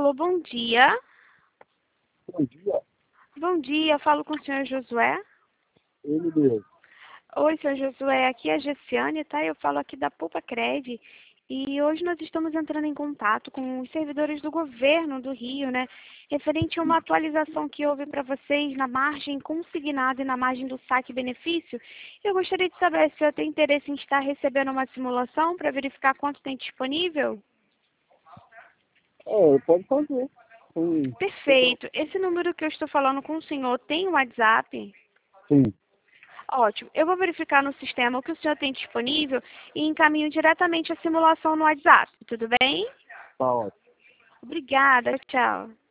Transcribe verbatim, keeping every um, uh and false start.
Alô, bom dia. Bom dia. Bom dia, falo com o senhor Josué. Ele mesmo. Oi, senhor Josué, aqui é a Gessiane, tá? Eu falo aqui da Poupa Cred. E hoje nós estamos entrando em contato com os servidores do governo do Rio, né? Referente a uma atualização que houve para vocês na margem consignada e na margem do saque benefício. Eu gostaria de saber se o senhor tem interesse em estar recebendo uma simulação para verificar quanto tem disponível? É, pode fazer. Sim. Perfeito. Esse número que eu estou falando com o senhor tem WhatsApp? Sim. Ótimo. Eu vou verificar no sistema o que o senhor tem disponível e encaminho diretamente a simulação no WhatsApp. Tudo bem? Tá ótimo. Obrigada. Tchau.